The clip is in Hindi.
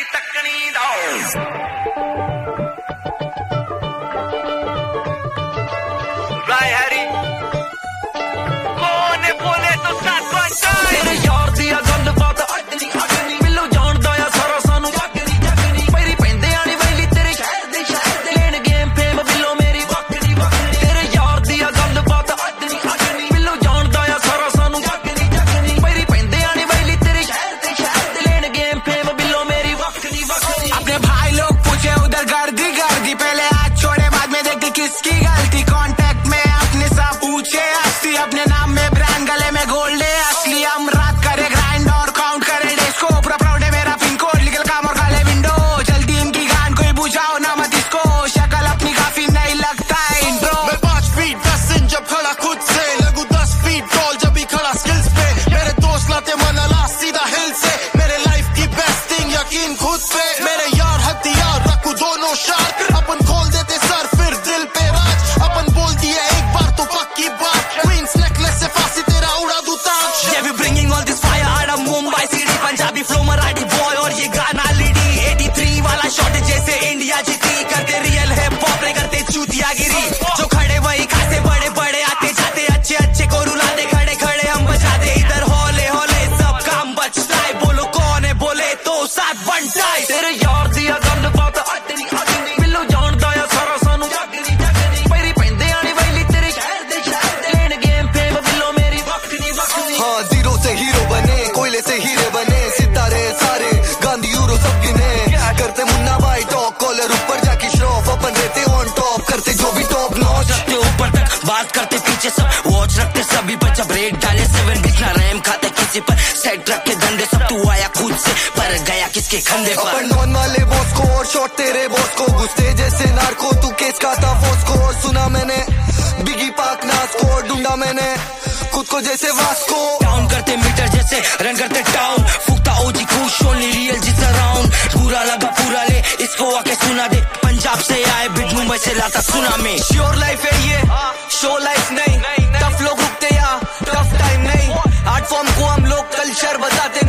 टकनी दो राय हरी कोने बोले तो साथ बनता तेरे यार दिया गल बात अगनी मिलो जान दया सारा सानू जगनी मेरी पेंदे आनी वैली तेरे शहर दे लेन गेम फेम बिलो मेरी वकनी तेरे यार दिया गल बात अगनी मिलो जान दया सारा सानू जगनी मेरी पेंदे आनी वैली तेरे शहर दे लेन गेम फेम बिलो मेरी वकनी अपने भाई लोग पूछे उधर गर्दी पहले हाथ छोड़े बाद में देखते किसकी गलती कांटेक्ट में अपने सब पूछे हस्ती अपने नाम में ब्रांड गले में गोल्ड है असली हम रात करे ग्राइंड और काउंट करे डेज को पूरा प्राउड है मेरा पिन कोड लीगल काम और काले विंडो जल्दी इनकी गान कोई बुझाओ ना मत इसको शक्ल अपनी काफी नहीं लगता है इंट्रो मैं 5 फीट 10 इंच जब खड़ा खुद से लगू 10 फीट टॉल जब भी खड़ा स्किल्स पे मेरे दोस्त लाते मन ला सीधा हिल से मेरे लाइफ की बेस्ट थिंग यकीन खुद पे मेरे यार हथियार रखू दोनों शार्प अपन खोल देते सर फिर दिल पे राज अपन बोल दिया एक बार तो पक्की बात क्वींस नेकलेस से फांसी तेरा उड़ा दूं ताज Yeah, we bringing all this fire out of Mumbai city Punjabi flow Marathi boy और ये गाना लीडी 83 वाला शॉट जैसे इंडिया जीती करते रियल है पॉप रे करते चूतियागिरी जो खड़े वही खासे बड़े बड़े आते जाते अच्छे को रुलाते खड़े हम बजाते इधर होले सब काम बचता है बोलो कौन है बोले तो साथ बनता है तेरे यार दिया गल बात अगनी मिलो जान दया सारा सानू जगनी मेरी पेंदे आनी वैली तेरे शहर दे लेन गेम फेम बिलो मेरी वकनी हाँ जीरो से हीरो बने कोयले से हीरे बने सितारे सारे गांधी यूरो सब गिने करते मुन्ना भाई टॉप कॉलर ऊपर जाके श्रॉफ अपन रहते ऑन टॉप करते जो भी टॉप नॉच रखते ऊपर तक बात करते पीछे सब वॉच रखते सभी बच्चा ब्रेक डाले 7 बिछना रैम खाते किसी पर सेट रख के धंधे सब तू आया खुद से पर गया किसके खंधे पर अपन नॉन वाले बॉस को और शॉट तेरे बॉस को घुसते जैसे नार्को तू केस का था फोर्स को और सुना मैंने बिगी पाक नास को ढूंढा मैंने खुद को जैसे वास्को डाउन करते मीटर जैसे रन करते टाउन फूकता ओजी खुश ओनली रियल जिस अराउंड पूरा लगा पूरा ले इसको आके सुना दे पंजाब से आए बिट मुंबई से लाता सुना में श्योर लाइफ है ये शो लाइफ नहीं टफ लोग रुकते या टफ टाइम नहीं आर्ट फॉर्म को हम लोग कल्चर बताते